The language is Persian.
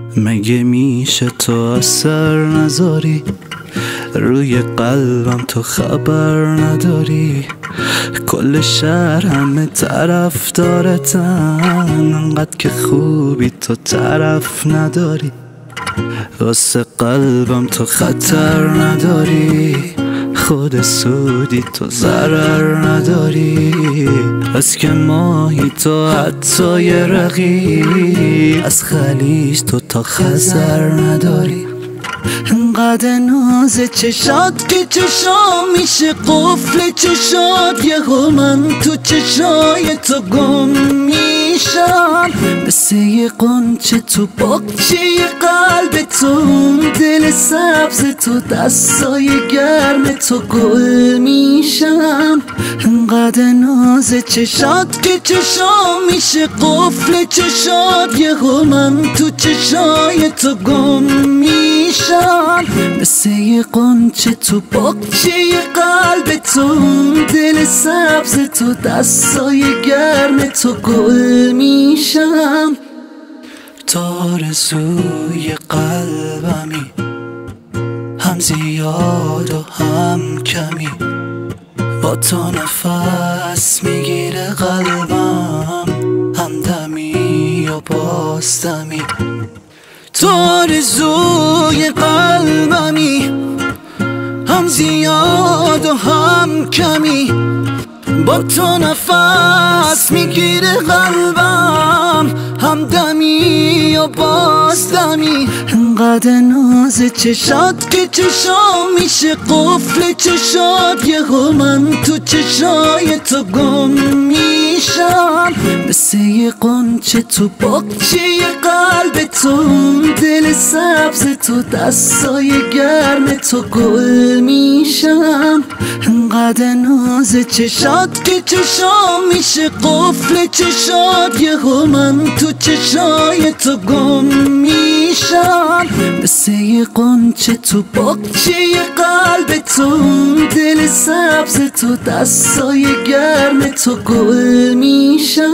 مگه میشه تو اثر نذاری روی قلبم، تو خبر نداری کل شهر همه طرف دارتن، انقدر که خوبی تو طرف نداری، واسه قلبم تو خطر نداری، خود سودی تو ضرر نداری، از که ماهی تو حتی یه رقیب، از خلیج تو تا خزر نداری، انقدر ناز چشات که چشام میشه قفل چشات، یهو من تو چشای تو گم میشم، مثل یه قنچه تو باغچه قلب تو، اون دل سبز تو دستای گرم تو گل میشم، انقدر ناز چشات که چشام میشه قفل چشات، یهو من تو چشای تو گم میشم، مثل یه قنچه تو باغچه قلب تو، اون دل سبز تو دستای گرم تو گل میشم، تو آرزوی قلبمی، هم زیاد و هم کمی، با تو نفس میگیره قلبم، هم دمی و بازدمی، تو آرزوی قلبمی، هم زیاد و هم کمی، با تو نفس میگیره قلبم، هم دمی و بازدمی، انقدر ناز چشات که چشام میشه قفل چشات، یهو من تو چشای تو گم میشم، مثل یه قنچه تو باغچه قلب تو، اون دل سبز تو دستای گرم تو گل میشم، انقدر ناز چشات که چشام میشه قفل چشات، یهو من تو چشای تو گم میشم، مثل یه قنچه تو باغچه قلب تو، اون دل سبز تو دستای گرم تو گل میشم.